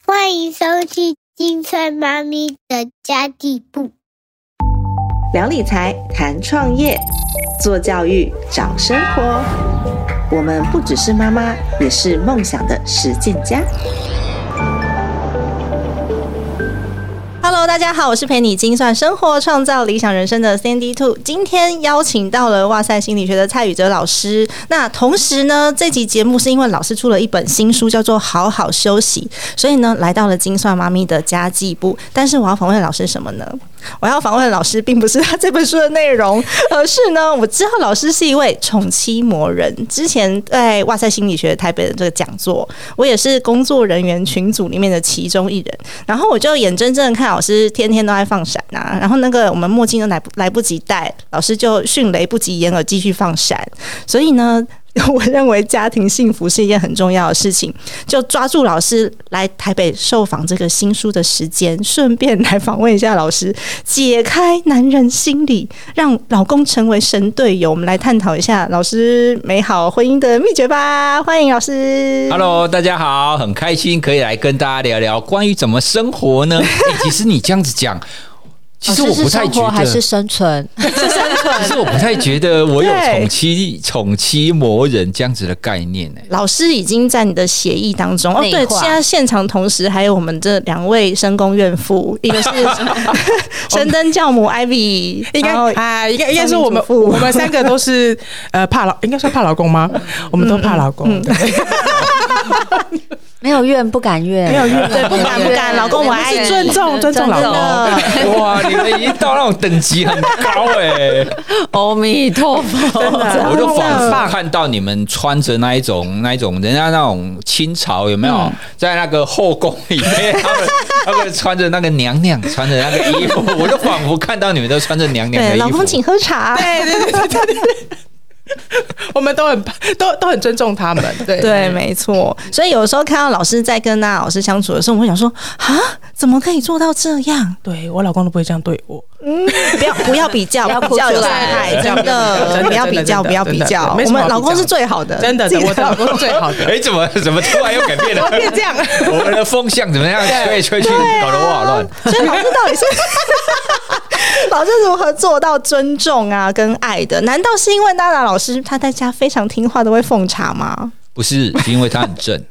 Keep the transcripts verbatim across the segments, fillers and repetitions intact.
欢迎收听金川妈咪的家地部， 聊理财，谈创业，做教育，找生活。我们不只是妈妈，也是梦想的实践家。 Hello， 大家好，我是陪你精算生活、创造理想人生的 Sandy Two。今天邀请到了哇塞心理学的蔡宇哲老师。那同时呢，这集节目是因为老师出了一本新书，叫做《好好休息》，所以呢，来到了精算妈咪的家计部。但是我要访问老师什么呢？我要访问老师，并不是他这本书的内容，而是呢，我知道老师是一位宠妻魔人。之前在哇塞心理学台北的这个讲座，我也是工作人员群组里面的其中一人。然后我就眼睁睁的看老师天天都在放闪啊，然后那个我们墨镜都来不来不及戴，老师就迅雷不及掩耳继续放闪。所以呢，我认为家庭幸福是一件很重要的事情，就抓住老师来台北受访这个新书的时间，顺便来访问一下老师，解开男人心理，让老公成为神队友。我们来探讨一下老师美好婚姻的秘诀吧。欢迎老师。 Hello， 大家好，很开心可以来跟大家聊聊关于怎么生活呢、欸、其实你这样子讲，其实我不太觉得， 还是生存， 是生存。 其实我不太觉得我有宠妻宠妻魔人这样子的概念、欸、 老师已经在你的协议当中哦。对，现在现场同时还有我们这两位深宫怨妇，一个是神灯教母 Ivy， 应该啊，应该应该是我们我们三个都是呃怕老，应该算怕老公吗？我们都怕老公。嗯嗯没有怨不敢怨， 没有怨， 对，不敢不敢，老公我爱你， 尊重尊重老公。 哇，你们已经到那种等级很高哎、欸！ 阿弥陀佛， 我就仿佛看到你们穿着那一种那一种人家那种清朝有没有、嗯、在那个后宫里面，他们他们穿着那个娘娘穿着那个衣服，我就仿佛看到你们都穿着娘娘的衣服。 对，老公请喝茶。 对对对对对对。我们都很都都很尊重他们，对对，没错。所以有时候看到老师在跟那老师相处的时候，我会想说啊，怎么可以做到这样？ 对，我老公都不会这样对我。嗯， 不要不要比较，不要比较有伤害，真的不要比较，不要比较。我们老公是最好的， 真的，我的老公是最好的。 哎，怎么怎么突然又改变了？ 怎么变这样？ 我们的风向怎么样吹吹去，搞得我好乱。 所以老师到底是老师如何做到尊重啊跟爱的？难道是因为娜娜老师她在家非常听话，都会奉茶吗？ 不是，是因为她很正。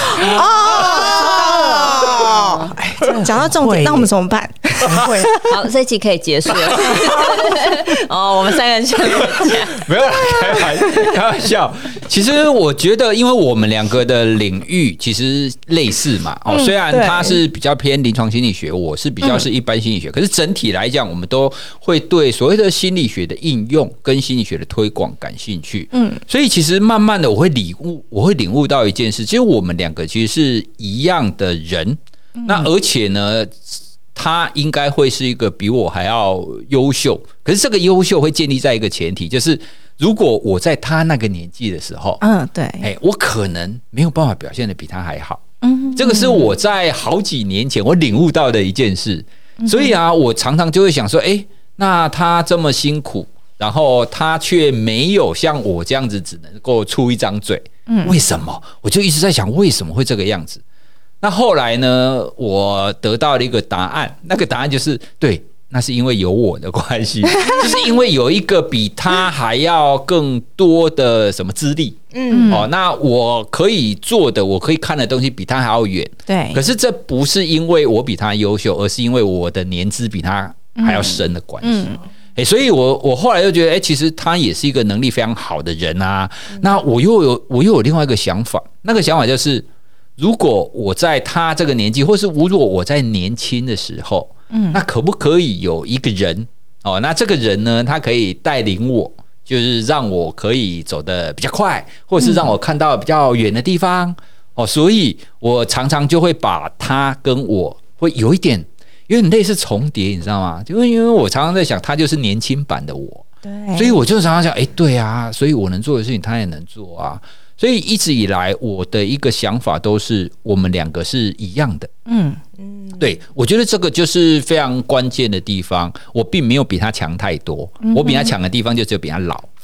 哦，讲到重点，那我们怎么办？ 会好，这一集可以结束了。哦，我们三个人先没有啦，开玩开玩笑。其实我觉得，因为我们两个的领域其实类似嘛，哦，虽然他是比较偏临床心理学，我是比较是一般心理学，可是整体来讲，我们都会对所谓的心理学的应用跟心理学的推广感兴趣。嗯，所以其实慢慢的，我会领悟，我会领悟到一件事，其实我们两个其实是一样的人。那而且呢，他应该会是一个比我还要优秀，可是这个优秀会建立在一个前提，就是如果我在他那个年纪的时候， 嗯，对， 哎，我可能没有办法表现得比他还好。嗯，这个是我在好几年前我领悟到的一件事。所以啊，我常常就会想说，哎，那他这么辛苦，然后他却没有像我这样子只能够出一张嘴，嗯，为什么？我就一直在想，为什么会这个样子？那后来呢，我得到了一个答案，那个答案就是对，那是因为有我的关系，就是因为有一个比他还要更多的什么资历，嗯，哦，那我可以做的，我可以看的东西比他还要远， 对。 可是这不是因为我比他优秀，而是因为我的年资比他还要深的关系。嗯嗯欸、所以我我后来就觉得，哎、欸，其实他也是一个能力非常好的人啊。嗯、那我又有我又有另外一个想法，那个想法就是。如果我在他这个年纪，或是如果我在年轻的时候，嗯，那可不可以有一个人哦？那这个人呢，他可以带领我，就是让我可以走得比较快，或是让我看到比较远的地方、嗯、哦。所以我常常就会把他跟我会有一点有点类似重叠，你知道吗？就因为我常常在想，他就是年轻版的我，对，所以我就常常想，哎、欸，对啊，所以我能做的事情，他也能做啊。所以一直以来，我的一个想法都是我们两个是一样的。嗯嗯，对，我觉得这个就是非常关键的地方。我并没有比他强太多，我比他强的地方就只有比他老。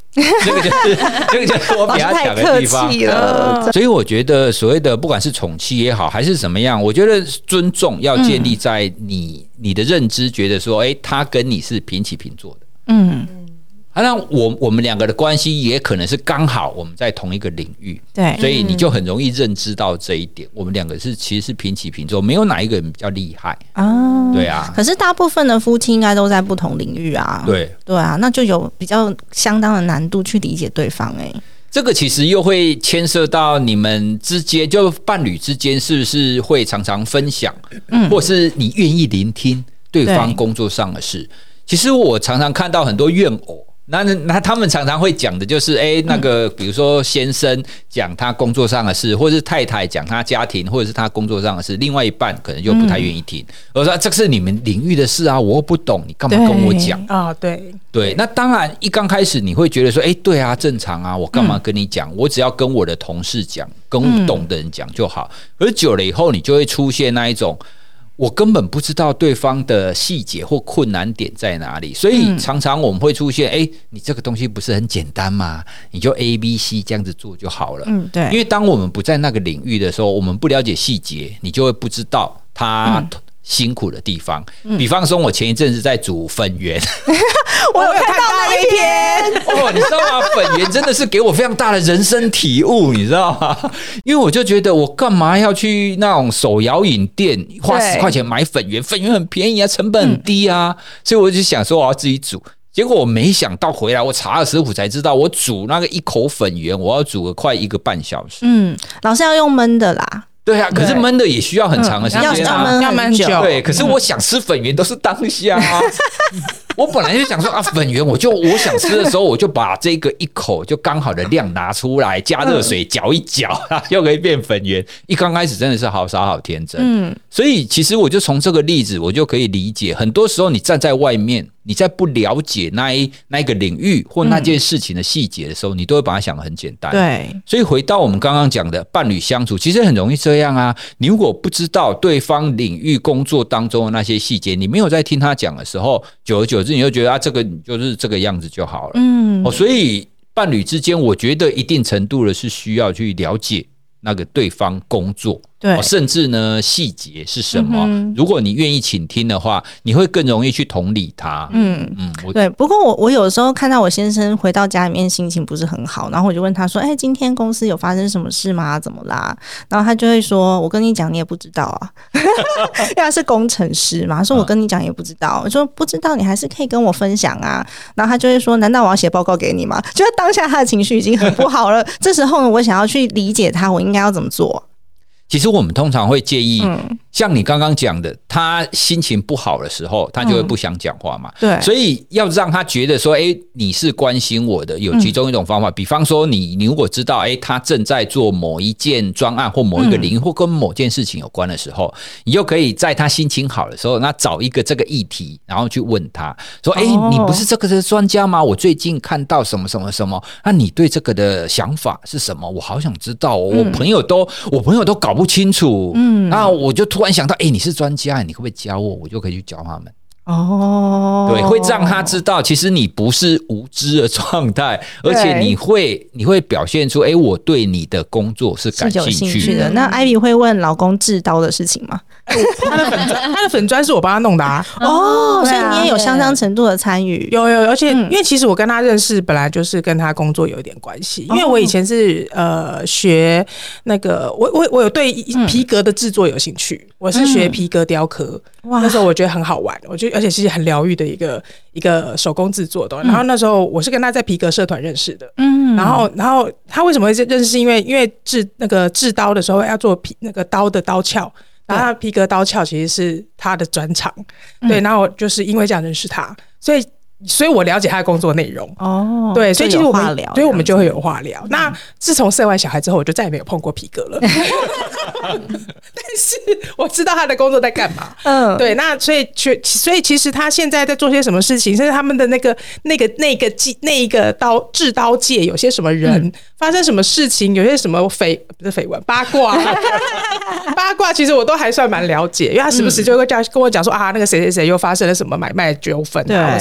这个就是这个就是我比他讲的地方。 太客气了， 所以我觉得所谓的不管是宠妻也好，还是怎么样，我觉得尊重要建立在你、嗯、你的认知，觉得说，哎，他跟你是平起平坐的。嗯。啊、那我我们两个的关系也可能是刚好我们在同一个领域， 对， 所以你就很容易认知到这一点。我们两个是其实是平起平坐，没有哪一个人比较厉害啊。对啊， 可是大部分的夫妻应该都在不同领域啊。 对对啊，那就有比较相当的难度去理解对方哎、欸。 这个其实又会牵涉到你们之间，就伴侣之间是不是会常常分享，嗯，或是你愿意聆听对方工作上的事。其实我常常看到很多怨偶。那那他们常常会讲的就是，哎、欸，那个比如说先生讲他工作上的事，或者是太太讲他家庭或者是他工作上的事，另外一半可能就不太愿意听。我说这是你们领域的事啊，我又不懂，你干嘛跟我讲啊？对对，那当然一刚开始你会觉得说，哎、欸，对啊，正常啊，我干嘛跟你讲？我只要跟我的同事讲，跟懂的人讲就好。而久了以后，你就会出现那一种。我根本不知道对方的细节或困难点在哪里，所以常常我们会出现，哎、欸，你这个东西不是很简单吗？你就 A B C 这样子做就好了。嗯，对。因为当我们不在那个领域的时候，我们不了解细节，你就会不知道他辛苦的地方。嗯、比方说，我前一阵子在煮粉圆， 我有看到那一篇。 哦，你知道吗？粉圆真的是给我非常大的人生体悟，你知道吗？因为我就觉得，我干嘛要去那种手摇饮店花十块钱买粉圆？粉圆很便宜啊，成本很低啊，嗯、所以我就想说我要自己煮。结果我没想到回来，我查了食谱才知道，我煮那个一口粉圆，我要煮个快一个半小时。 嗯，老师要用焖的啦。 对啊，可是焖的也需要很长的时间啊， 要焖久。 对，可是我想吃粉圆都是当下啊。我本来就想说啊，粉圆我就我想吃的时候，我就把这个一口就刚好的量拿出来，加热水搅一搅，就可以变粉圆。一刚开始真的是好傻好天真，嗯，所以其实我就从这个例子，我就可以理解，很多时候你站在外面，你在不了解那一那一个领域或那件事情的细节的时候，你都会把它想得很简单。 对， 所以回到我们刚刚讲的伴侣相处，其实很容易这样啊。你如果不知道对方领域工作当中的那些细节，你没有在听他讲的时候，久而久之你就觉得啊，这个你就是这个样子就好了。嗯，哦，所以伴侣之间，我觉得一定程度的是需要去了解那个对方工作。对、哦，甚至呢，细节是什么？嗯、如果你愿意倾听的话，你会更容易去同理他。 嗯嗯，对。不过我我有时候看到我先生回到家里面心情不是很好，然后我就问他说：“哎、欸，今天公司有发生什么事吗？怎么啦？”然后他就会说：“我跟你讲，你也不知道啊，因为他是工程师嘛。”说：“我跟你讲也不知道。”我说：“不知道，你还是可以跟我分享啊。”然后他就会说：“难道我要写报告给你吗？”就是当下他的情绪已经很不好了，这时候呢，我想要去理解他，我应该要怎么做？ 其实我们通常会建议，嗯、像你刚刚讲的，他心情不好的时候，他就会不想讲话嘛。嗯、对，所以要让他觉得说，哎，你是关心我的，有其中一种方法，嗯、比方说你，你如果知道，哎，他正在做某一件专案或某一个领域，嗯、或跟某件事情有关的时候，你就可以在他心情好的时候，那找一个这个议题，然后去问他说，哎，哦，你不是这个的专家吗？我最近看到什么什么什么，那你对这个的想法是什么？我好想知道，我朋友都，嗯、我朋友都搞不清楚，嗯，那我就突然想到，哎、欸，你是专家，你可不可以教我？我就可以去教他们。哦，对，会让他知道，其实你不是无知的状态，而且你会你会表现出，哎、欸，我对你的工作是感兴趣的。 是有兴趣的。那Ivy会问老公治刀的事情吗？ 他的粉专，他的粉专是我帮他弄的啊。 哦，所以你也有相当程度的参与。 有有，而且、嗯、因为其实我跟他认识，本来就是跟他工作有一点关系。因为我以前是呃学那个，我我我有对皮革的制作有兴趣，嗯、我是学皮革雕刻。哇，那时候我觉得很好玩，我觉得而且是很疗愈的一个一个手工制作的。然后那时候我是跟他在皮革社团认识的。嗯，然后然后他为什么会认识？是因为因为制那个制刀的时候要做皮那个刀的刀鞘。然后他皮革刀鞘其实是他的专长，嗯、对，然后就是因为这样认识他，所以所以我了解他的工作内容哦，对，所以其实我们所以我们就会有话聊。嗯、那自从生完小孩之后，我就再也没有碰过皮革了。但是我知道他的工作在干嘛，嗯，对，那所以所以其实他现在在做些什么事情，甚至他们的那个那个那个那一个刀制刀界有些什么人、嗯、发生什么事情，有些什么绯不是绯闻八卦八卦，其实我都还算蛮了解，因为他时不时就会跟我讲说、嗯、啊，那个谁谁谁又发生了什么买卖纠纷啊或什么的，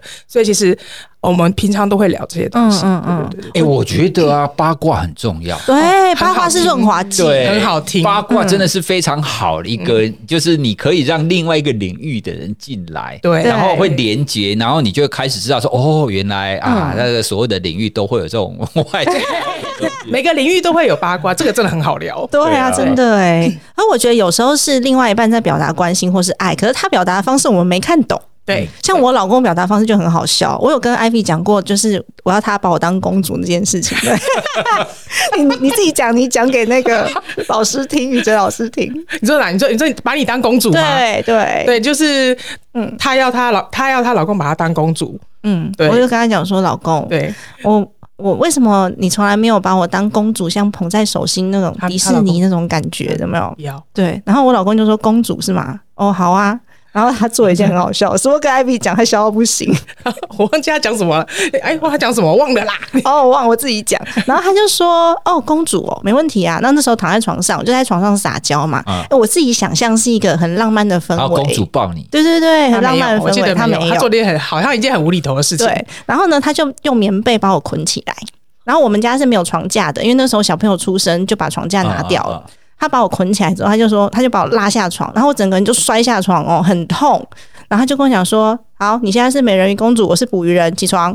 所以其实我们平常都会聊这些东西。嗯嗯嗯， 哎、欸，我觉得啊，八卦很重要。 对，八卦是润滑剂， 对， 很好听。 八卦真的是非常好的一个，嗯、就是你可以让另外一个领域的人进来， 对， 然后会连接，然后你就会开始知道说，哦，原来啊，嗯、那个所有的领域都会有这种外界。 每个领域都会有八卦，这个真的很好聊。 对啊，真的哎。而我觉得有时候是另外一半在表达关心或是爱，可是他表达的方式我们没看懂。 对， 像我老公表达方式就很好笑。我有跟 Ivy 讲过，就是我要他把我当公主那件事情。你你自己讲，你讲给那个老师听，宇哲老师听。 你说哪？你说你说把你当公主吗？ 对对对，就是嗯，她要她老她要她老公把她当公主。嗯，对， 我就跟他讲说，老公， 对我。我为什么你从来没有把我当公主，像捧在手心那种迪士尼那种感觉，有没有？ 有。 对，然后我老公就说：“公主是吗？哦，好啊。”然后他做一件很好笑的事，我跟 Ivy 讲，他笑到不行。 我忘记他讲什么了，哎，他讲什么忘了啦。 哦，我忘了我自己讲。然后他就说：“哦，公主哦，没问题啊。”那那时候躺在床上，我就在床上撒娇嘛。嗯、我自己想象是一个很浪漫的氛围。然后公主抱你。 对对对，很浪漫的氛围。 他没有， 他做了一件很好像一件很无厘头的事情。 对。然后呢，他就用棉被把我捆起来。然后我们家是没有床架的，因为那时候小朋友出生就把床架拿掉了。啊啊啊他把我捆起来之后，他就说，他就把我拉下床，然后我整个人就摔下床哦，很痛。然后他就跟我讲说：“好，你现在是美人鱼公主，我是捕鱼人，起床。”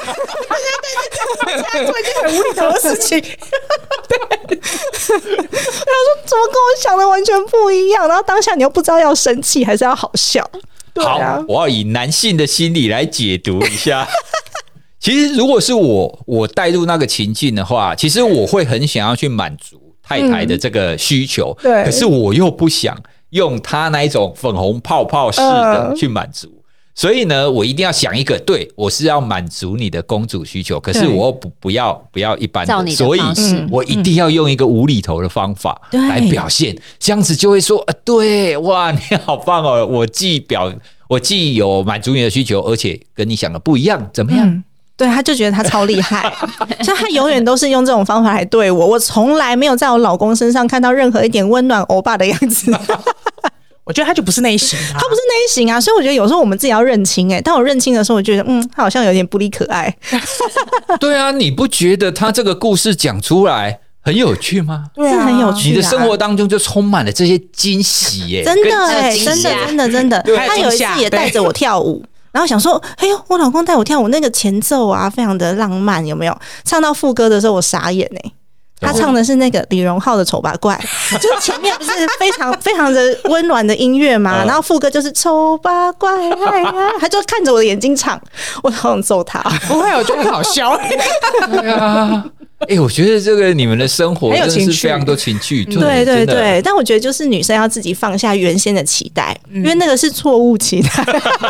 现在做一件很无厘头的事情。对， 他说怎么跟我想的完全不一样？然后当下你又不知道要生气还是要好笑。对啊、 好，我要以男性的心理来解读一下。其实如果是我，我带入那个情境的话，其实我会很想要去满足太太的这个需求，嗯、对，可是我又不想用他那一种粉红泡泡式的去满足，呃、所以呢，我一定要想一个，对我是要满足你的公主需求，可是我又不不要不要一般的， 的所以我一定要用一个无厘头的方法来表现，这样子就会说，呃，对，哇，你好棒哦，我既表我既有满足你的需求，而且跟你想的不一样，怎么样？嗯对，他就觉得他超厉害，所以他永远都是用这种方法来对我。我从来没有在我老公身上看到任何一点温暖欧巴的样子。 我觉得他就不是那一型、啊， 他不是那一型啊。所以我觉得有时候我们自己要认清、欸。哎，当我认清的时候，我觉得嗯，他好像有点不离可爱。 对啊，你不觉得他这个故事讲出来很有趣吗？ 对啊，是很有趣、啊。 你的生活当中就充满了这些惊喜耶、欸， 真的哎、欸，真的真的真的。他有一次也带着我跳舞。然后想说，哎呦，我老公带我跳舞，那个前奏啊，非常的浪漫，有没有？唱到副歌的时候，我傻眼哎、欸。他唱的是那个李荣浩的《丑八怪》，就是前面不是非常非常的温暖的音乐嘛，然后副歌就是丑八怪，哎呀，他就看着我的眼睛唱，我好想揍他。 不会，我觉得很好笑。 对啊。哎、欸，我觉得这个你们的生活真的是非常多情趣， 对对对。但我觉得就是女生要自己放下原先的期待，嗯、因为那个是错误期待。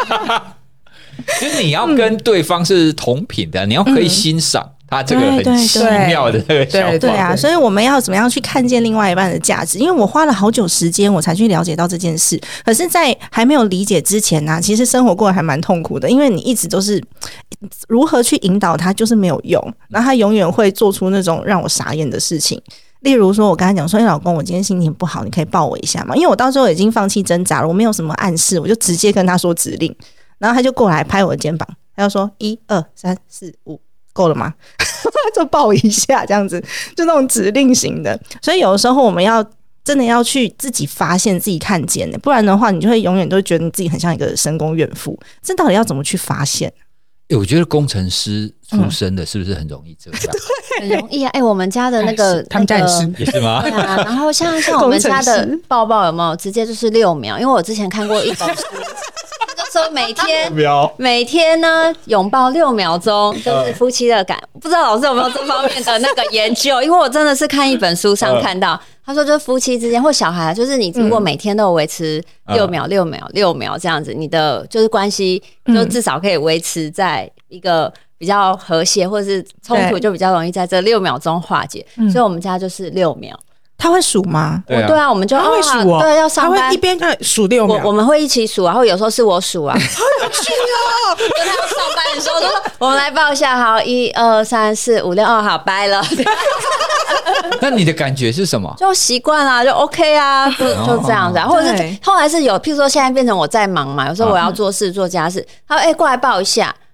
就是你要跟对方是同频的，嗯、你要可以欣赏他这个很奇妙的这个想法。 对啊，所以我们要怎么样去看见另外一半的价值？因为我花了好久时间，我才去了解到这件事。可是，在还没有理解之前呢、啊，其实生活过得还蛮痛苦的，因为你一直都是如何去引导他，就是没有用，然后他永远会做出那种让我傻眼的事情。例如说，我跟他讲说：“哎、欸，老公，我今天心情不好，你可以抱我一下吗？”因为我到时候已经放弃挣扎了，我没有什么暗示，我就直接跟他说指令。然后他就过来拍我的肩膀，他就说一二三四五，够了吗？就抱一下，这样子，就那种指令型的。所以有的时候我们要真的要去自己发现、自己看见的，不然的话，你就会永远都觉得你自己很像一个深宫怨妇。这到底要怎么去发现？ 欸、我觉得工程师出身的是不是很容易这样？ 嗯、很容易啊！哎、欸，我们家的那个， 他们家也是， 也是吗？ 对啊。然后像像我们家的抱抱有没有直接就是六秒？因为我之前看过一本书。说每天每天呢拥抱六秒钟，就是夫妻的感。不知道老师有没有这方面的那个研究？因为我真的是看一本书上看到，他说就是夫妻之间或小孩，就是你如果每天都有维持六秒、六秒、六秒这样子，你的就是关系就至少可以维持在一个比较和谐，或者是冲突就比较容易在这六秒钟化解。所以我们家就是六秒。 他会数吗？ 对啊，对啊，我们就他会数哦， 对，要上班， 他会一边看数六秒， 我我们会一起数，然后有时候是我数啊， 好有趣哦！ 就他要上班的时候，就说我们来报一下，好，一二三四五六，哦，好，拜了。 那你的感觉是什么？ 就习惯啦，就 OK 啊，就就这样子啊，或者是后来是有，譬如说现在变成我在忙嘛，有时候我要做事做家事，他说哎、欸、过来抱一下。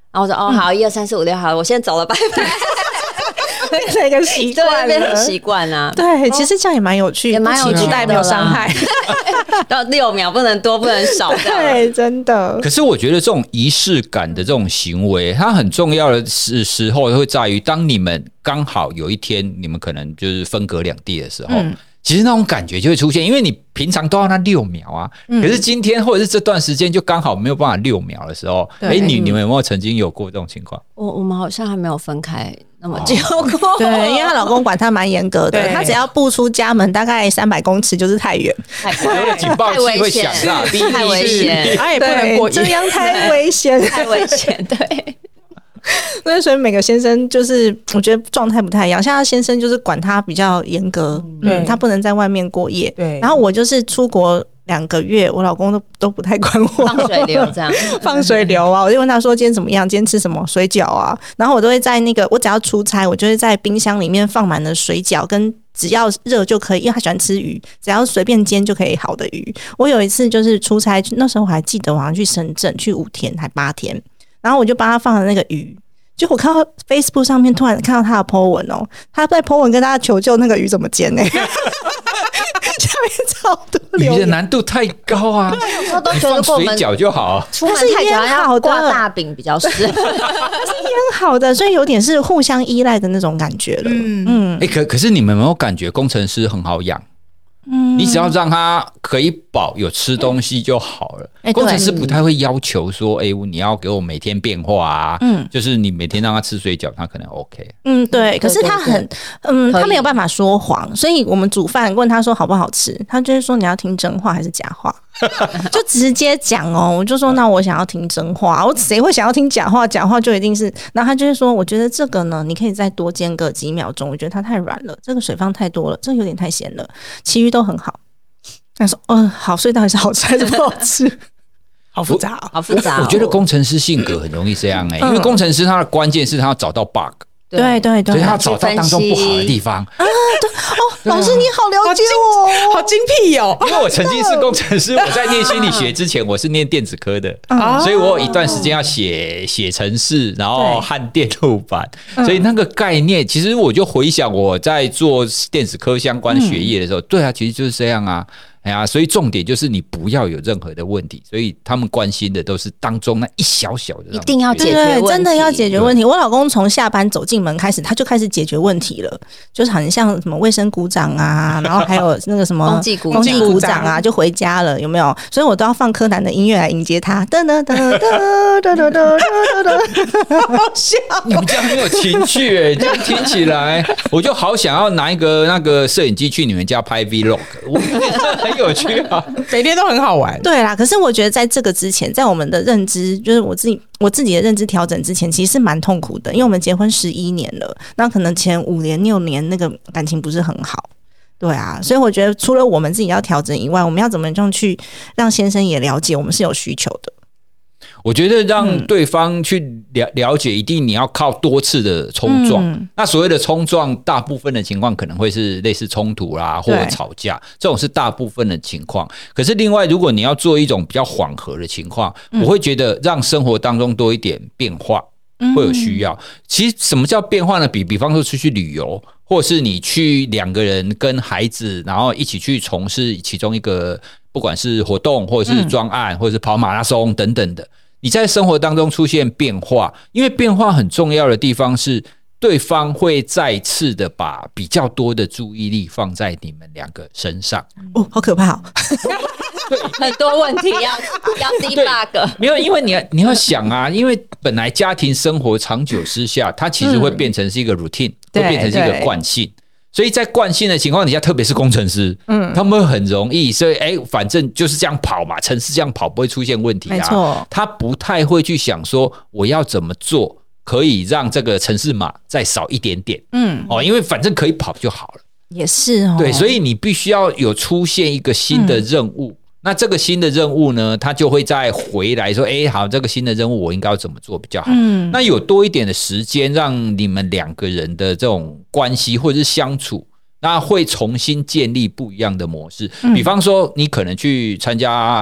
然后我说哦好，一二三四五六好，我先走了，拜拜。 变成一个习惯了， 变成习惯啊。 对，其实这样也蛮有趣， 也蛮有趣的， 代表伤害。 到六秒不能多，不能少。 对，真的。 可是我觉得这种仪式感的这种行为，它很重要的时时候会在于，当你们刚好有一天，你们可能就是分隔两地的时候。嗯，其实那种感觉就会出现，因为你平常都要那六秒啊，嗯、可是今天或者是这段时间就刚好没有办法六秒的时候，哎、欸，你你们有没有曾经有过这种情况？ 我我们好像还没有分开那么久过， 哦、对，因为她老公管她蛮严格的，她只要步出家门大概三百公尺就是太远， 太警报器会响啊， 太危险， 她也不能过， 这样太危险， 太危险，对。 那所以每个先生就是我觉得状态不太一样，像他先生就是管他比较严格，嗯，他不能在外面过夜，对。然后我就是出国两个月，我老公都都不太管我， 放水流这样， 放水流啊！我就问他说今天怎么样，今天吃什么水饺啊？然后我都会在那个我只要出差，我就会在冰箱里面放满了水饺跟。只要热就可以，因为他喜欢吃鱼，只要随便煎就可以好的鱼。我有一次就是出差，那时候我还记得我好像去深圳去五天还八天，然后我就帮他放了那个鱼。就我看到 Facebook 上面突然看到他的 po 文哦，他在 po 文跟大家求救那个鱼怎么煎呢、欸？下面超多留言， 鱼的难度太高啊！ 有时候都觉得放水饺就好， 出门太久要挂大饼比较适合，它是腌好的，所以有点是互相依赖的那种感觉了。嗯嗯，哎、欸，可可是你们有没有感觉工程师很好养？嗯，你只要让他可以饱，有吃东西就好了。欸、工程师不太会要求说，哎、欸，你要给我每天变化啊。嗯，就是你每天让他吃水饺，他可能 OK。 嗯，对。可是他很，嗯，他没有办法说谎，所以我们煮饭问他说好不好吃，他就会说你要听真话还是假话，就直接讲哦。我就说那我想要听真话，我谁会想要听假话？假话就一定是，然后他就会说，我觉得这个呢，你可以再多煎个几秒钟，我觉得它太软了，这个水放太多了，这个有点太咸了，其余都很好。他说：“嗯，好，所以到底是好吃还是不好吃？好复杂、哦， 好复杂、哦。 我觉得工程师性格很容易这样哎、欸，因为工程师他的关键是他要找到 bug， 对对对， 所以他要找到当中不好的地方啊。 对哦，老师你好了解我， 好精辟哦。 因为我曾经是工程师，我在念心理学之前，我是念电子科的，哦、所以我有一段时间要写写程式，然后焊电路板，所以那个概念，其实我就回想我在做电子科相关学业的时候，嗯、对啊，其实就是这样啊。”哎呀，所以重点就是你不要有任何的问题，所以他们关心的都是当中那一小小的， 一定要解决问题， 真的要解决问题。我老公从下班走进门开始，他就开始解决问题了，就是很像什么卫生股长啊，然后还有那个什么风纪股风纪股长啊，就回家了，有没有？所以我都要放柯南的音乐来迎接他。噔噔噔噔噔噔噔噔，好笑！ 你们这样很有情趣哎，这样听起来我就好想要拿一个那个摄影机去你们家拍 vlog， 我觉得很有趣啊， 每天都很好玩。 对啦，可是我觉得在这个之前，在我们的认知，就是我自己我自己的认知调整之前，其实是蛮痛苦的，因为我们结婚十一年了，那可能前五年六年那个感情不是很好。对啊，所以我觉得除了我们自己要调整以外，我们要怎么样去让先生也了解我们是有需求的。 我觉得让对方去 了, 了解，一定你要靠多次的冲撞。嗯、那所谓的冲撞，大部分的情况可能会是类似冲突啦，或者吵架，这种是大部分的情况。可是另外，如果你要做一种比较缓和的情况，嗯、我会觉得让生活当中多一点变化，会有需要。嗯、其实什么叫变化呢？比比方说出去旅游，或是你去两个人跟孩子，然后一起去从事其中一个，不管是活动，或者是专案，嗯、或者是跑马拉松等等的。你在生活当中出现变化，因为变化很重要的地方是对方会再次的把比较多的注意力放在你们两个身上。 哦，好可怕哦！ 对，很多问题要要 debug。 没有，因为你要你要想啊，因为本来家庭生活长久之下，它其实会变成是一个 routine，嗯、会变成是一个惯性。所以在惯性的情况底下，特别是工程师，嗯，他们会很容易，所以哎、欸，反正就是这样跑嘛，程式这样跑不会出现问题啊。没错，他不太会去想说我要怎么做可以让这个程式码再少一点点，嗯，哦，因为反正可以跑就好了。 也是哦， 对，所以你必须要有出现一个新的任务。嗯，那这个新的任务呢，他就会再回来说，哎，好，这个新的任务我应该要怎么做比较好？嗯，那有多一点的时间，让你们两个人的这种关系或者是相处，那会重新建立不一样的模式。嗯、比方说，你可能去参加假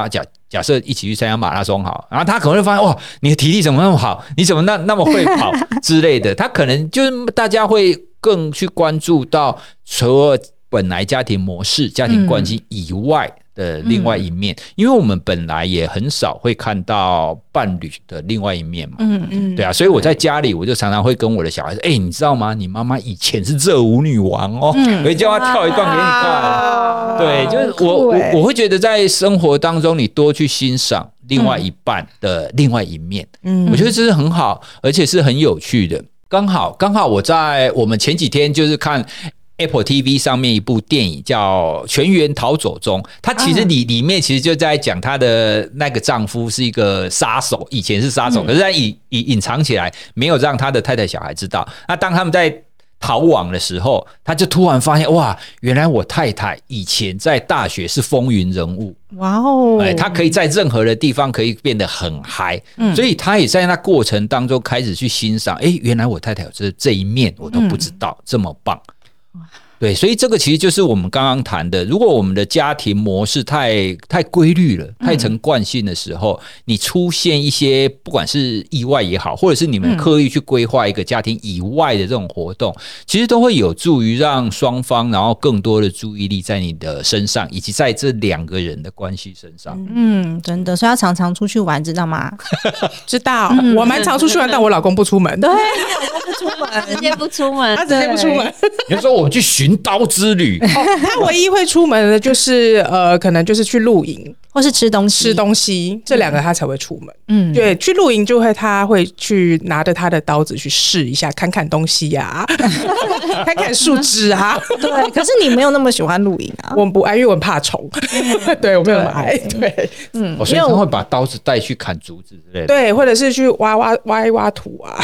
假设一起去参加马拉松好，然后他可能会发现哇，你的体力怎么那么好，你怎么那那么会跑之类的，他可能就是大家会更去关注到除了本来家庭模式、家庭关系以外的另外一面、嗯、因为我们本来也很少会看到伴侣的另外一面嘛，嗯嗯，对啊，所以我在家里我就常常会跟我的小孩说，哎、欸，你知道吗？你妈妈以前是热舞女王哦，嗯、我会叫她跳一段给你看。对，就是我、欸、我我会觉得在生活当中，你多去欣赏另外一半的另外一面，嗯，我觉得这是很好，而且是很有趣的。刚好刚好我在我们前几天就是看Apple T V 上面一部电影叫《全员逃走中》，它其实里里面其实就在讲她的那个丈夫是一个杀手，以前是杀手，可是他隐隐藏起来，没有让他的太太小孩知道。那当他们在逃亡的时候，他就突然发现，哇，原来我太太以前在大学是风云人物。哇哦！哎，他可以在任何的地方可以变得很嗨、嗯，所以他也在那过程当中开始去欣赏，哎，原来我太太有这这一面，我都不知道，嗯、这么棒。对，所以这个其实就是我们刚刚谈的，如果我们的家庭模式太太规律了，太成惯性的时候、嗯、你出现一些不管是意外也好，或者是你们刻意去规划一个家庭以外的这种活动、嗯、其实都会有助于让双方然后更多的注意力在你的身上，以及在这两个人的关系身上。 嗯，真的，所以要常常出去玩，知道吗？ 知道、嗯、我蛮常出去玩，但我老公不出门。 对，你老公不出门，直接不出门， 他直接不出门。 你说我们去寻刀之旅、哦、 他唯一会出门的就是呃，可能就是去露营或是吃东西， 吃东西这两个他才会出门。嗯，对，去露营就会他会去拿着他的刀子去试一下，看看东西啊，看看树枝啊。 对，可是你没有那么喜欢露营啊。 我不爱，因为我很怕虫。对，我没有那么爱。对， 嗯、哦，所以他会把刀子带去砍竹子之类的。 对，或者是去挖挖挖一挖土啊。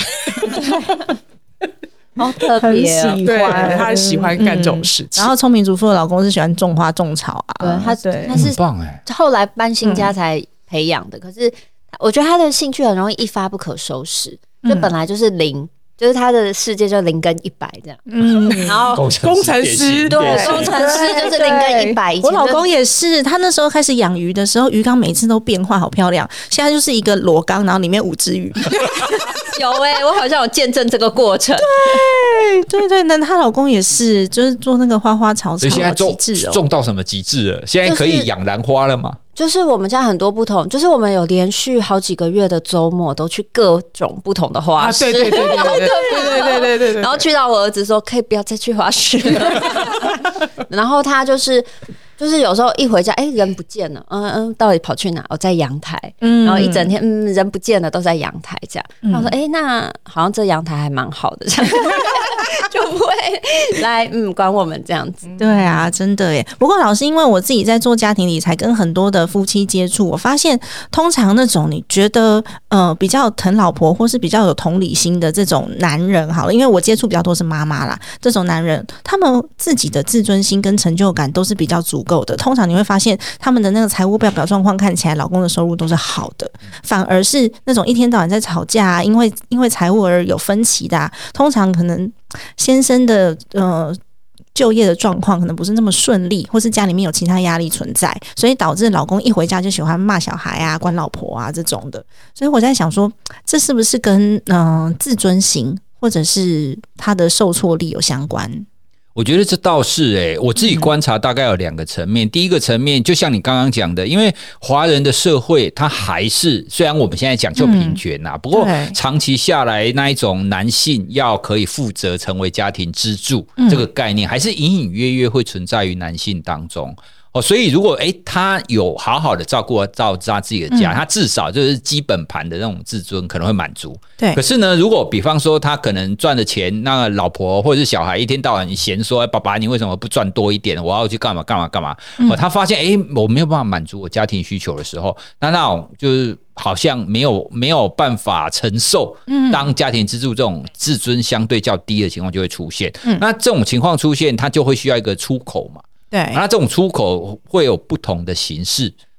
好特别、哦， 对，他喜欢干这种事情、 嗯。然后聪明主妇的老公是喜欢种花种草啊， 对，他对， 他是很棒哎。 后来搬新家才培养的、嗯，可是我觉得他的兴趣很容易一发不可收拾，就本来就是零。嗯，就是他的世界就零跟一百这样，嗯，然后工程师对工程师就是零跟一百。 我老公也是，他那时候开始养鱼的时候，鱼缸每次都变化好漂亮，现在就是一个裸缸，然后里面五只鱼。 有哎、欸，我好像有见证这个过程。 对对对，那她老公也是，就是做那个花花草草， 所以现在种极致哦， 种到什么极致了？现在可以养兰花了吗？ 就是我们家很多不同，就是我们有连续好几个月的周末都去各种不同的花市， 啊、对对对对对对对对对对， 然后去到我儿子说可以不要再去花市了，然后他就是就是有时候一回家，哎、欸，人不见了，嗯嗯，到底跑去哪？我、哦、在阳台，嗯，然后一整天，嗯，人不见了，都在阳台这样。然后说，哎、欸，那好像这阳台还蛮好的，这样就不会来嗯管我们这样子。 对啊，真的耶。不过老师，因为我自己在做家庭理财，跟很多的夫妻接触，我发现通常那种你觉得呃比较疼老婆，或是比较有同理心的这种男人，好了，因为我接触比较多是妈妈啦，这种男人他们自己的自尊心跟成就感都是比较足够的。通常你会发现他们的那个财务报表状况看起来，老公的收入都是好的，反而是那种一天到晚在吵架啊，因为因为财务而有分歧的、啊，通常可能先生的呃就业的状况可能不是那么顺利，或是家里面有其他压力存在，所以导致老公一回家就喜欢骂小孩啊、管老婆啊这种的。所以我在想说，这是不是跟嗯、呃、自尊心或者是他的受挫力有相关？ 我觉得这倒是诶、欸，我自己观察大概有两个层面。嗯、第一个层面，就像你刚刚讲的，因为华人的社会，它还是虽然我们现在讲究平权呐、啊嗯，不过长期下来那一种男性要可以负责成为家庭支柱、嗯、这个概念，还是隐隐约约会存在于男性当中。哦，所以如果诶他有好好的照顾到他自己的家、嗯，他至少就是基本盘的那种自尊可能会满足。对。可是呢，如果比方说他可能赚的钱，那个老婆或者是小孩一天到晚嫌说，爸爸你为什么不赚多一点？我要去干嘛干嘛干嘛？嗯、哦，他发现诶我没有办法满足我家庭需求的时候，那那种就是好像没有没有办法承受当家庭支柱这种自尊相对较低的情况就会出现。嗯、那这种情况出现，他就会需要一个出口嘛。对，那这种出口会有不同的形式，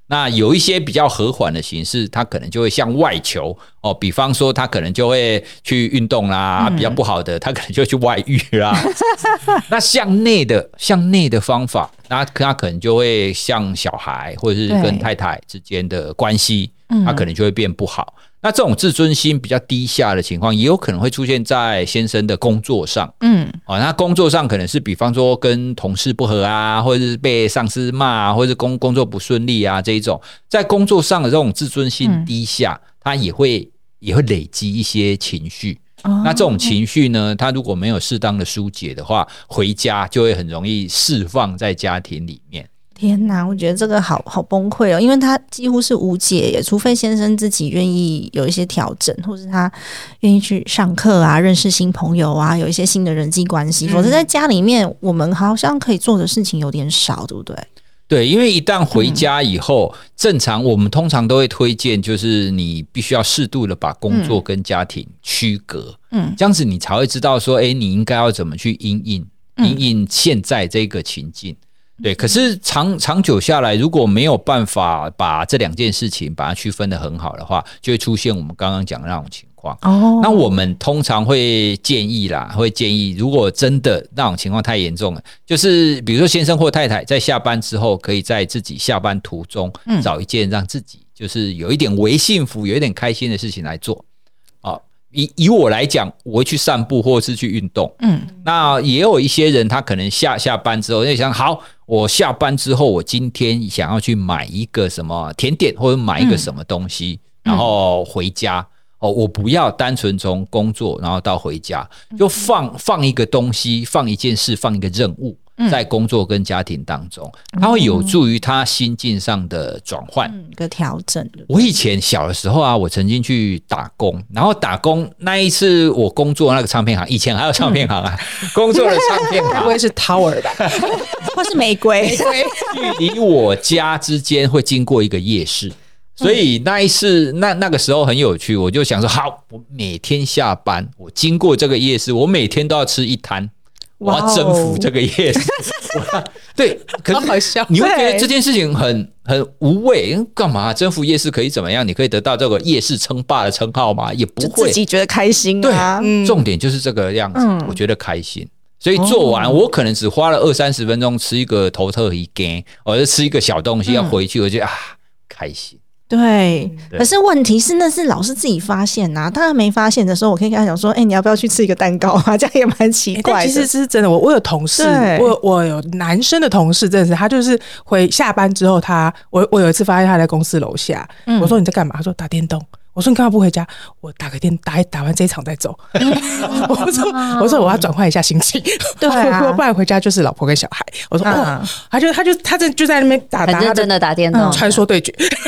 那有一些比较和缓的形式，他可能就会向外求哦，比方说他可能就会去运动啦，嗯、比较不好的他可能就去外遇啦。那向内的向内的方法，那他可能就会像小孩或者是跟太太之间的关系，他可能就会变不好。那这种自尊心比较低下的情况，也有可能会出现在先生的工作上。嗯，哦，那工作上可能是比方说跟同事不合啊，或者是被上司骂啊，或者是工工作不顺利啊，这一种在工作上的这种自尊心低下，嗯、他也会也会累积一些情绪。哦、那这种情绪呢，他如果没有适当的疏解的话，回家就会很容易释放在家庭里面。 天哪，我觉得这个好好崩溃哦，因为他几乎是无解耶，除非先生自己愿意有一些调整，或是他愿意去上课啊，认识新朋友啊，有一些新的人际关系，否则在家里面我们好像可以做的事情有点少，对不对？ 对，因为一旦回家以后，嗯、正常我们通常都会推荐，就是你必须要适度的把工作跟家庭区隔，嗯，这样子你才会知道说，哎，你应该要怎么去因应因应现在这个情境。对，可是长长久下来，如果没有办法把这两件事情把它区分得很好的话，就会出现我们刚刚讲的那种情况。哦，那我们通常会建议啦，会建议，如果真的那种情况太严重了，就是比如说先生或太太在下班之后，可以在自己下班途中找一件让自己就是有一点微幸福、有一点开心的事情来做。以, 以我来讲，我会去散步或是去运动。嗯，那也有一些人，他可能下下班之后就想，好，我下班之后，我今天想要去买一个什么甜点，或者买一个什么东西，嗯、然后回家。哦，我不要单纯从工作然后到回家，就放放一个东西，放一件事，放一个任务。在工作跟家庭当中，它会有助于他心境上的转换， 嗯，一个调整。 我以前小的时候啊，我曾经去打工，然后打工那一次我工作那个唱片行，以前还有唱片行啊，嗯、工作的唱片行， 不会是 Tower 吧， 或是玫瑰？玫瑰距离我家之间会经过一个夜市。所以那一次那那个时候很有趣，我就想说，好，我每天下班，我经过这个夜市，我每天都要吃一摊。我要征服这个夜市，对，可是你会觉得这件事情很很无谓，干嘛征服夜市可以怎么样？你可以得到这个夜市称霸的称号吗？也不会， 自己觉得开心啊。 对，嗯、重点就是这个样子，嗯、我觉得开心。所以做完，我可能只花了二三十分钟吃一个头特一根，或者吃一个小东西，要回去，我觉得啊，开心。 对，可是问题是那是老师自己发现呐、啊，当然没发现的时候，我可以跟他讲说，哎、欸，你要不要去吃一个蛋糕啊？这样也蛮奇怪的。 欸、其实是真的，我我有同事，我我有男生的同事，真的是他就是回下班之后他，他我我有一次发现他在公司楼下，嗯、我说你在干嘛？他说打电动。我说你干嘛不回家？我打个电打打完这一场再走。我说我说我要转换一下心情，对啊，不然回家就是老婆跟小孩。我说、嗯、哦，他就他就他就就在那边打打， 很认真的打电动， 传说对决。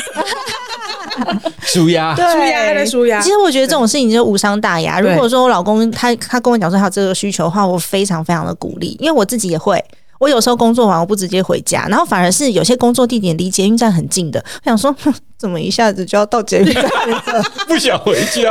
舒压， 舒压在舒压。 其实我觉得这种事情就无伤大雅。如果说我老公他他跟我讲说他有这个需求的话，我非常非常的鼓励，因为我自己也会。我有时候工作完我不直接回家，然后反而是有些工作地点离捷运站很近的，我想说怎么一下子就要到捷运站了， 不想回家。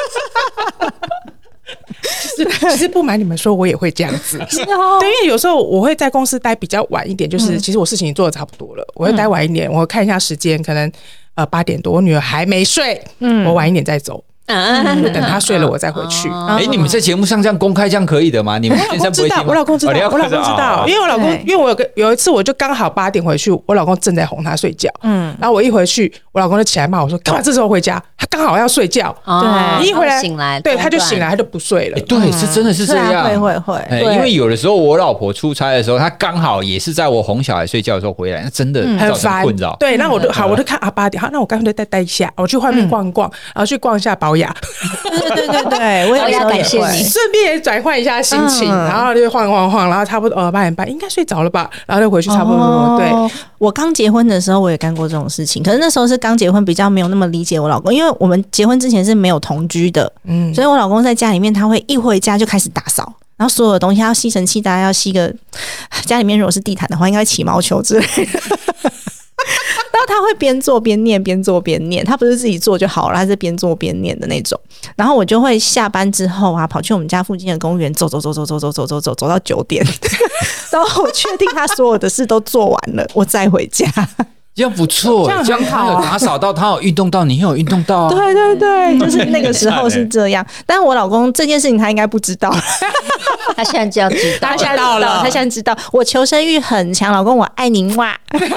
其实其实不瞒你们说，我也会这样子。对，因为有时候我会在公司待比较晚一点，就是其实我事情做的差不多了，我会待晚一点，我看一下时间，可能呃八点多，我女儿还没睡，嗯，我晚一点再走。嗯，等他睡了我再回去。 哎、欸，你们在节目上这样公开这样可以的吗？你们先生不会听吗？ 我老公知道，我老公知道，因为我老公，因为我有个有一次我就刚好八点回去，我老公正在哄他睡觉，嗯，然后我一回去，我老公就起来骂我说：“干嘛这时候回家？他刚好要睡觉。”对，一回来醒来， 对，他就醒来，他就不睡了。 欸、对，是真的是这样， 会会会。 欸、因为有的时候我老婆出差的时候，她刚好也是在我哄小孩睡觉的时候回来，那真的造成困扰。 对，那我就好，我就看啊八点，好，那我干脆再待一下，我去外面逛逛，然后去逛一下宝雅。 对对对对，我也要感谢你， 顺便也转换一下心情，嗯、然后就晃晃晃，然后差不多呃八点半应该睡着了吧，然后就回去差不多。哦、对， 我刚结婚的时候我也干过这种事情，可是那时候是刚结婚，比较没有那么理解我老公，因为我们结婚之前是没有同居的，嗯，所以我老公在家里面他会一回家就开始打扫。然后所有的东西，他要吸尘器，大家要吸个，家里面如果是地毯的话，应该起毛球之类的。然后他会边做边念，边做边念，他不是自己做就好了，他是边做边念的那种。然后我就会下班之后啊，跑去我们家附近的公园走走走走走走走走走走到九点，然后我确定他所有的事都做完了，我再回家。 这样不错， 这样这样他有打扫到，他有运动到，你也有运动到啊。 对对对，就是那个时候是这样。但我老公这件事情他应该不知道， 他现在就要知道， 他现在知道了，他现在知道我求生欲很强，老公我爱您哇。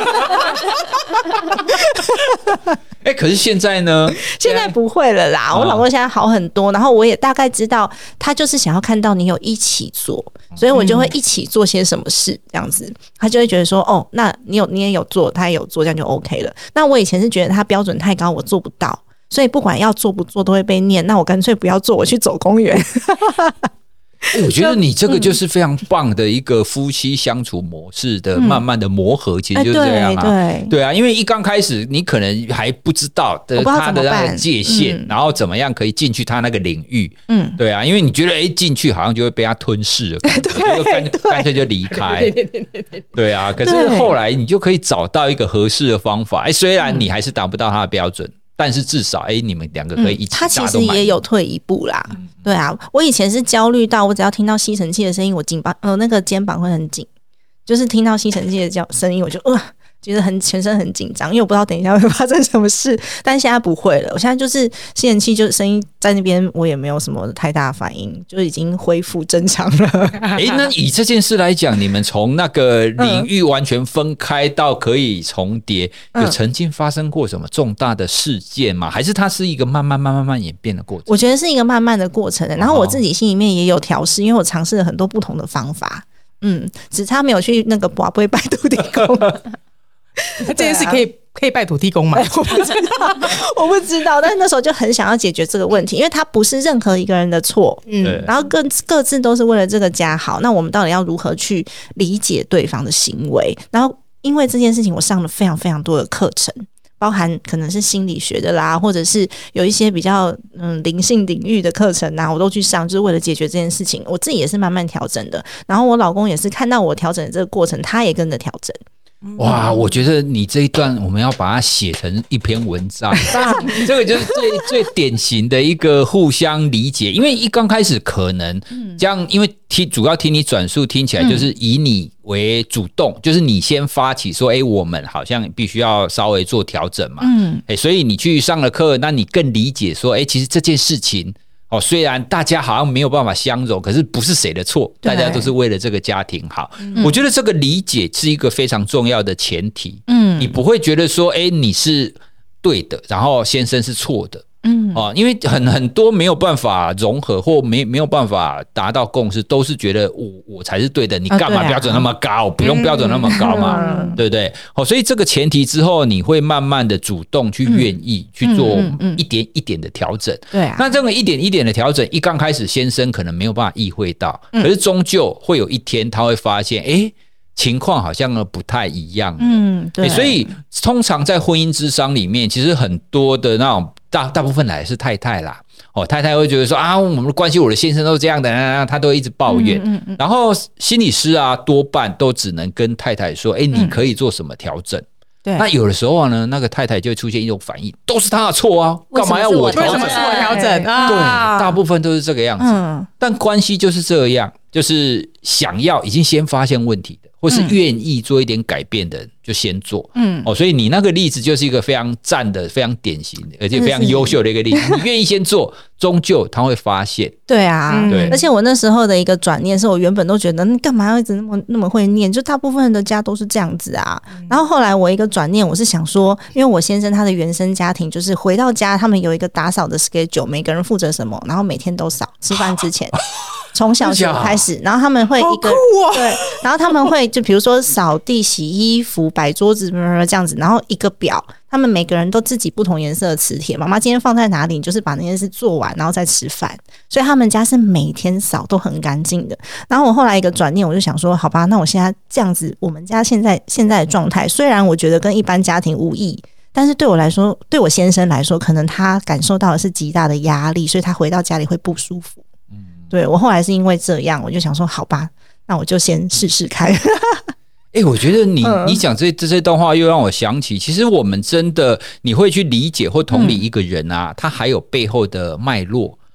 哎、欸，可是现在呢？ 现在不会了啦，我老公现在好很多，然后我也大概知道他就是想要看到你有一起做，所以我就会一起做些什么事，这样子他就会觉得说，哦，那你有你也有做，他也有做，这样就 OK 了。那我以前是觉得他标准太高，我做不到，所以不管要做不做都会被念，那我干脆不要做，我去走公园。 我觉得你这个就是非常棒的一个夫妻相处模式的慢慢的磨合，其实就是这样啊。 对对啊，因为一刚开始你可能还不知道的他的那个界限，然后怎么样可以进去他那个领域。嗯，对啊，因为你觉得哎进去好像就会被他吞噬了，对，就干干脆就离开。对啊，可是后来你就可以找到一个合适的方法。哎，虽然你还是达不到他的标准。但是至少，哎、欸，你们两个可以一起、嗯。 他其实也有退一步啦，嗯、对啊。我以前是焦虑到，我只要听到吸尘器的声音，我颈膀呃那个肩膀会很紧，就是听到吸尘器的叫声音，我就呃觉得很全身很紧张，因为我不知道等一下会发生什么事。但现在不会了，我现在就是吸尘器，就是声音在那边，我也没有什么太大反应，就已经恢复正常了。 哎、欸，那以这件事来讲，你们从那个领域完全分开到可以重叠，嗯、有曾经发生过什么重大的事件吗？还是它是一个慢慢、慢慢、慢慢演变的过程？ 我觉得是一个慢慢的过程的。然后我自己心里面也有调试，因为我尝试了很多不同的方法，嗯，只差没有去那个拔杯拜土地公。 这件事可以、啊、可以拜土地公吗？ 我不知道，我不知道。但是那时候就很想要解决这个问题，因为它不是任何一个人的错，嗯，然后各各自都是为了这个家好。那我们到底要如何去理解对方的行为？然后因为这件事情，我上了非常非常多的课程，包含可能是心理学的啦，或者是有一些比较嗯灵性领域的课程啊，我都去上，就是为了解决这件事情。我自己也是慢慢调整的，然后我老公也是看到我调整的这个过程，他也跟着调整。 哇，我觉得你这一段我们要把它写成一篇文章，这个就是最最典型的一个互相理解。因为一刚开始可能这样，因为听主要听你转述听起来就是以你为主动，就是你先发起说，哎、欸，我们好像必须要稍微做调整嘛，嗯，哎、欸，所以你去上了课，那你更理解说，哎、欸，其实这件事情。哦，虽然大家好像没有办法相容，可是不是谁的错，大家都是为了这个家庭好。嗯、我觉得这个理解是一个非常重要的前提。嗯，你不会觉得说，哎、欸，你是对的，然后先生是错的。嗯，哦，因为很很多没有办法融合或没没有办法达到共识，都是觉得我我才是对的，你干嘛标准那么高？啊啊、不用标准那么高嘛，嗯、对不对？哦，所以这个前提之后，你会慢慢的主动去愿意、嗯、去做一点一点的调整。对、嗯嗯嗯、那这个一点一点的调整，一刚开始先生可能没有办法意会到，嗯、可是终究会有一天他会发现，哎。情况好像不太一样，嗯，对，所以通常在婚姻諮商里面，其实很多的那种大大部分来是太太啦，哦，太太会觉得说啊，我们的关系，我的先生都这样的，他都会一直抱怨，嗯嗯嗯、然后心理師啊，多半都只能跟太太说，哎、欸，你可以做什麼調整？對、嗯，那有的時候呢，那個太太就會出現一種反應，都是他的錯啊，幹嘛要我調整？ 為什麼是我調整啊？ 對，大部分都是這個樣子，嗯、但關係就是這樣，就是想要已經先發現問題的。或是願意做一點改變的人就先做，嗯，哦，所以你那個例子就是一個非常讚的、非常典型的，而且非常優秀的一個例子。你願意先做，終究他會發現。 對啊，對。而且我那時候的一個轉念是我原本都覺得你幹嘛要一直那麼那麼會念，就大部分人的家都是這樣子啊。嗯、然後後來我一個轉念，我是想說，因為我先生他的原生家庭就是回到家，他們有一個打掃的 schedule， 每個人負責什麼，然後每天都掃，吃飯之前。從小學開始，然後他們會一個、哦、對，然後他們會就比如說掃地、洗衣服、擺桌子這樣子，然後一個表，他們每個人都自己不同顏色的磁鐵。媽媽今天放在哪裡，你就是把那件事做完，然後再吃飯。所以他們家是每天掃都很乾淨的。然後我後來一個轉念，我就想說，好吧，那我現在這樣子，我們家現在現在的狀態，雖然我覺得跟一般家庭無異，但是對我來說，對我先生來說，可能他感受到的是極大的壓力，所以他回到家裡會不舒服。對，我後來是因為這樣，我就想說好吧，那我就先試試看。哎、 欸，我覺得你你講這這這段話又讓我想起，其實我們真的你會去理解或同理一個人啊，嗯、他還有背後的脈絡。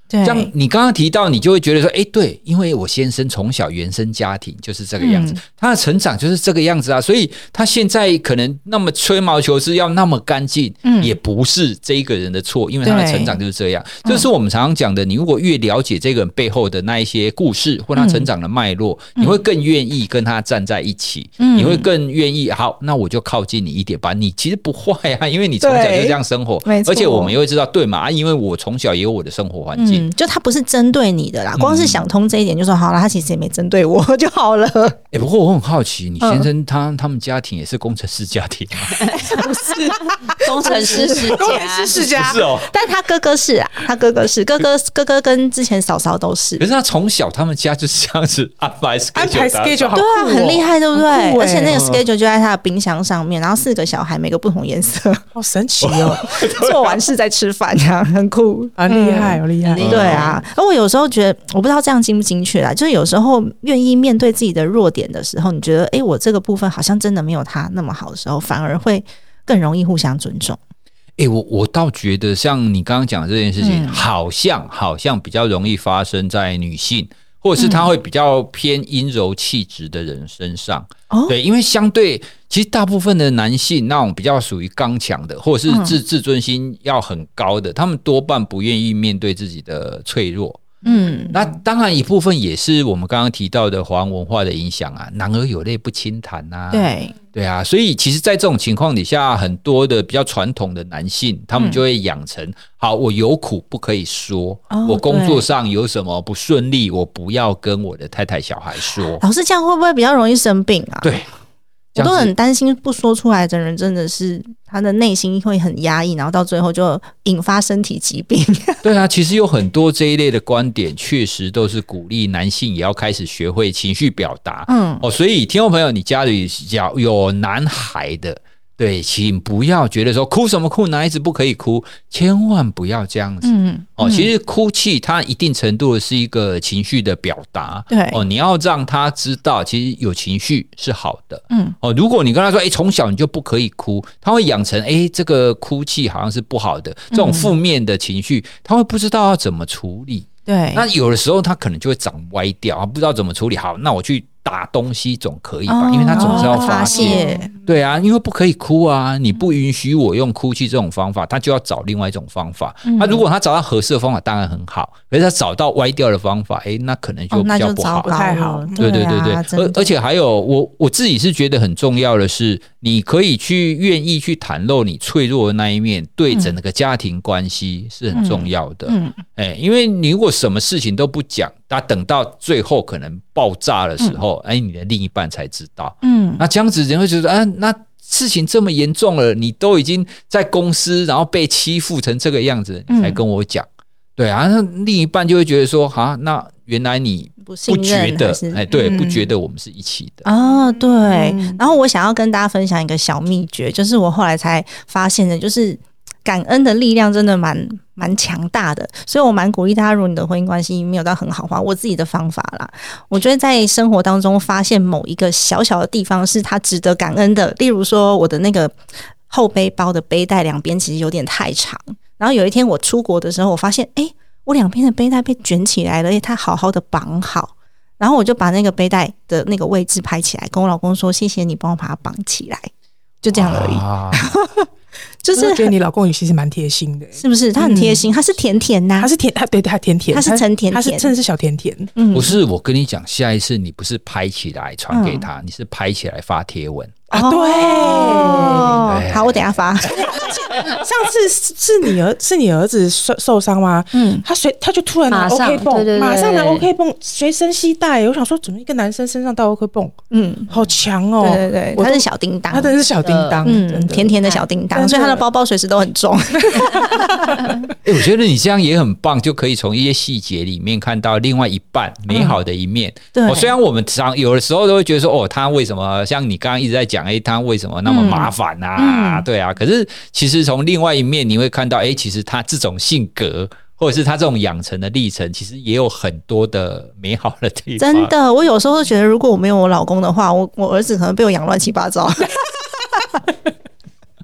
对， 像你刚刚提到，你就会觉得说，哎，对，因为我先生从小原生家庭就是这个样子，嗯、他的成长就是这个样子啊，所以他现在可能那么吹毛求疵，要那么干净，嗯、也不是这一个人的错，因为他的成长就是这样。这是我们常常讲的，你如果越了解这个人背后的那一些故事或他成长的脉络，嗯、你会更愿意跟他站在一起，嗯、你会更愿意好，那我就靠近你一点吧。你其实不坏啊，因为你从小就这样生活，而且我们也会知道，对嘛？因为我从小也有我的生活环境。 嗯，就他不是针对你的啦，光是想通这一点就说好了，他其实也没针对我就好了。哎、 欸，不过我很好奇，你先生他、嗯、他们家庭也是工程师家庭吗？ 不是工程师世家，工程师世家不是哦。 但他哥哥是啊，他哥哥是哥哥哥哥跟之前嫂嫂都是。 可是他从小他们家就是这样子安排 schedule， 安排 schedule 好酷、哦， 对啊，很厉害，对不对？而且那个 schedule 就在他的冰箱上面，然后四个小孩每个不同颜色， 好神奇哦！ 做完事再吃饭，这样很酷， 很厉害，好厉害。 对啊，而我有时候觉得，我不知道这样精不精确啦，就是有时候愿意面对自己的弱点的时候，你觉得，哎，我这个部分好像真的没有他那么好的时候，反而会更容易互相尊重。 哎、欸，我我倒觉得，像你刚刚讲的这件事情，嗯、好像好像比较容易发生在女性，或者是她会比较偏阴柔气质的人身上。嗯、对，因为相对其实大部分的男性那种比较属于刚强的，或者是自、嗯、自尊心要很高的，他们多半不愿意面对自己的脆弱。嗯，那当然一部分也是我们刚刚提到的华人文化的影响啊，男儿有泪不轻弹啊， 对对啊，所以其实在这种情况底下，很多的比较传统的男性，他们就会养成、嗯、好，我有苦不可以说、哦、我工作上有什么不顺利，我不要跟我的太太小孩说。 老师这样会不会比较容易生病啊？ 对， 我都很担心不说出来的人真的是他的内心会很压抑，然后到最后就引发身体疾病。 对啊，其实有很多这一类的观点确实都是鼓励男性也要开始学会情绪表达。嗯，哦，所以听众朋友，你家里有男孩的，对，请不要觉得说哭什么哭，男孩子不可以哭，千万不要这样子。嗯，哦，其实哭泣它一定程度的是一个情绪的表达。 对， 哦，你要让他知道，其实有情绪是好的。嗯，哦，如果你跟他说，哎，从小你就不可以哭，他会养成，哎，这个哭泣好像是不好的，这种负面的情绪，他会不知道要怎么处理。 对， 那有的时候他可能就会长歪掉，不知道怎么处理。好，那我去打东西总可以吧、哦、因为他总是要发泄、哦、对啊，因为不可以哭啊，你不允许我用哭泣这种方法，他就要找另外一种方法、嗯、那如果他找到合适的方法当然很好，可是他找到歪掉的方法，哎，那可能就比较不好、哦、 不太好。 对对对对、啊、而, 而且还有我我自己是觉得很重要的是，你可以去愿意去袒露你脆弱的那一面，对整个家庭关系是很重要的。嗯，哎，因为你如果什么事情都不讲，他等到最后可能爆炸的时候，哎、嗯，你的另一半才知道。嗯，那这样子人会觉得，啊，那事情这么严重了，你都已经在公司，然后被欺负成这个样子，你才跟我讲。嗯、对啊，那另一半就会觉得说，啊，那原来你不觉得，哎，对、嗯，不觉得我们是一起的啊，对、嗯。然后我想要跟大家分享一个小秘诀，就是我后来才发现的，就是感恩的力量真的蛮蛮强大的，所以我蛮鼓励大家，如果你的婚姻关系没有到很好的话，我自己的方法啦，我觉得在生活当中发现某一个小小的地方是它值得感恩的，例如说我的那个后背包的背带两边其实有点太长，然后有一天我出国的时候，我发现哎、欸，我两边的背带被卷起来了，而且它好好的绑好，然后我就把那个背带的那个位置拍起来，跟我老公说谢谢你帮我把它绑起来，就这样而已。就是我觉得你老公也其实蛮贴心的， 是不是？他很贴心、嗯，他是甜甜呐、啊， 他是甜，他对他甜甜， 他是真甜甜， 他是真的是小甜甜。 嗯，不是，我跟你讲，下一次你不是拍起来传给他、嗯，你是拍起来发贴文啊。对， 哦、好，我等一下发。 上次是你儿是你儿子受受伤吗？嗯，他随他就突然拿 OK 绷，对对对，马上拿 OK 绷随身携带。我想说，怎么一个男生身上带 OK 绷？嗯，好强哦！ 对对对，他是小叮当， 他真的是小叮当， 嗯，甜甜的小叮当，所以他的包包随时都很重。 欸、我觉得你这样也很棒，就可以从一些细节里面看到另外一半美好的一面。嗯、对、哦，虽然我们常有的时候都会觉得说，哦，他为什么像你刚刚一直在讲，哎、欸，他为什么那么麻烦啊、嗯？对啊，可是其实从另外一面你会看到，哎、欸，其实他这种性格。或者是他这种养成的历程，其实也有很多的美好的地方。 真的，我有时候会觉得，如果我没有我老公的话，我我儿子可能被我养乱七八糟。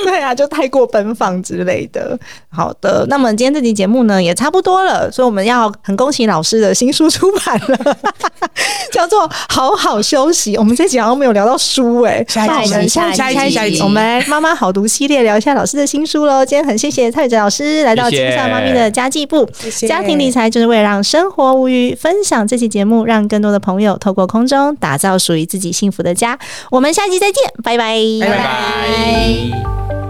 对啊，就太过奔放之类的。好的，那么今天这集节目呢也差不多了，所以我们要很恭喜老师的新书出版了，叫做《好好休息》。我们这集好像没有聊到书哎、欸， 下一集下一集下一集下一集我们来妈妈好读系列聊一下老师的新书喽。今天很谢谢蔡宇哲老师来到金算妈咪的家计部， 谢谢家庭理财就是为了让生活无虞。分享这期节目，让更多的朋友透过空中打造属于自己幸福的家。我们下期再见，拜拜， 拜拜。 拜拜。